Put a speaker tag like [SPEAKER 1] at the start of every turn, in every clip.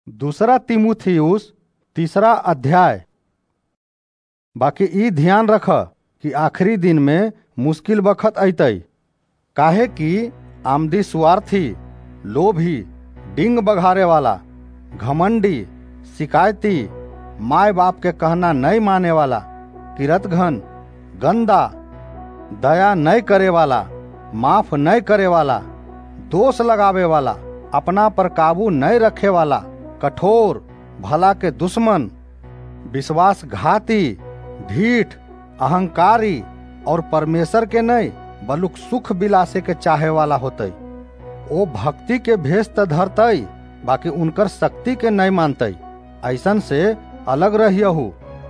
[SPEAKER 1] दूसरा तीमुथियुस तीसरा अध्याय। बाकी ई ध्यान रख कि आखिरी दिन में मुश्किल बखत अतै, काहे कि आमदी स्वार्थी, लोभी, डिंग बघारे वाला, घमंडी, शिकायती, माय बाप के कहना नहीं माने वाला, किरतघन, गंदा, दया नहीं करे वाला, माफ नहीं करे वाला, दोष लगावे वाला, अपना पर काबू नहीं रखे वाला, कठोर, भला के दुश्मन, विश्वासघाती, ढीठ, अहंकारी और परमेश्वर के नहीं बलुक सुख बिलासे के चाहे वाला होते। ओ भक्ति के भेष त धरतई, बाकी उनकर शक्ति के नहीं मानतई। ऐसन से अलग रहियहु।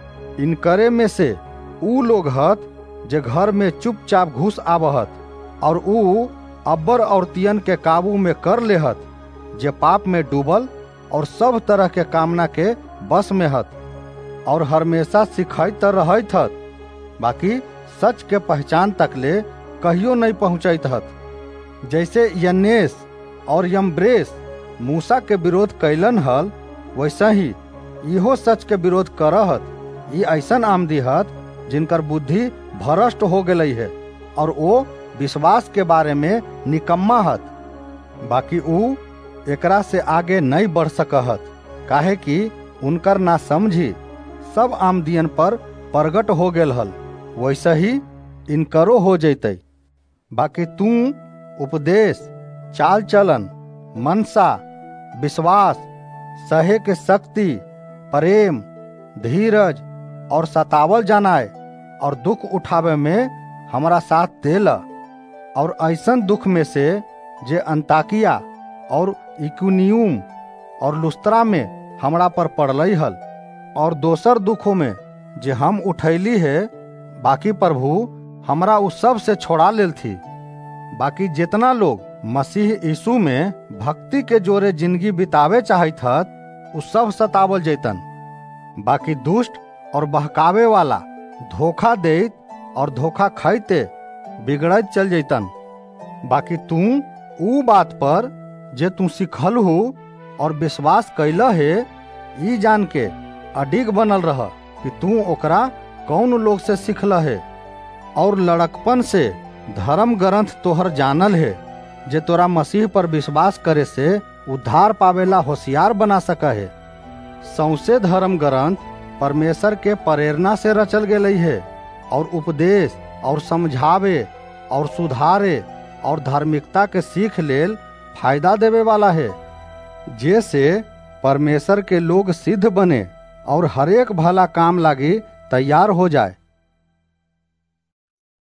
[SPEAKER 1] इनकरे में से ऊ लोग हत जे घर में चुपचाप घुस आवहत, और ऊ अब्बर औरतियन के काबू में कर लेहत, जे पाप में डूबल और सब तरह के कामना के बस में हत, और हमेशा सिखैत रहत हत, बाकी सच के पहचान तक ले कहियो नहीं पहुँचत हत। जैसे यन्नेस और यम्ब्रेस मूसा के विरोध कैलन हल, वैसे ही इहो सच के विरोध करहत। ये ऐसन आमदी हत जिनकर बुद्धि भ्रष्ट हो गई है, और वो विश्वास के बारे में निकम्मा हत। बाकी ऊ एकरा से आगे नहीं बढ़ सकहत, काहे कि उनकर ना समझी सब आमदियन पर प्रगट हो गेल हल, वैसे ही इनकरो हो जैतै। बाकी तू उपदेश, चाल चलन, मनसा, विश्वास, सहे के शक्ति, प्रेम, धीरज और सतावल जानाए और दुख उठावे में हमारा साथ देला। और ऐसन दुख में से जे अंताकिया और इकुनियुम और लुस्त्रा में हमरा पर पड़लई हल, और दोसर दुखों में जे हम उठैली है, बाकी प्रभु हमरा उस सब से छोड़ा लेल थी। बाकी जितना लोग मसीह यीशु में भक्ति के जोरे जिंदगी बितावे चाहत हत, उस सब सतावल जैतन। बाकी दुष्ट और बहकावे वाला, धोखा देत और धोखा खैते बिगड़त चल जैतन। बाकी तू ऊ बात पर जे तू सिखल हो और विश्वास कैला है, ई जान के अडिग बनल रह कि तू ओकरा कौन लोग से सिखल है, और लड़कपन से धर्म ग्रंथ तोहर जानल है, जे तोरा मसीह पर विश्वास करे से उद्धार पावेला होशियार बना सका है। सौंसे धर्म ग्रंथ परमेश्वर के प्रेरणा से रचल गेलई है, और उपदेश और समझावे और सुधारे और धार्मिकता के सीख लेल फायदा देवे वाला है, जैसे परमेश्वर के लोग सिद्ध बने और हरेक भला काम लागी तैयार हो जाए।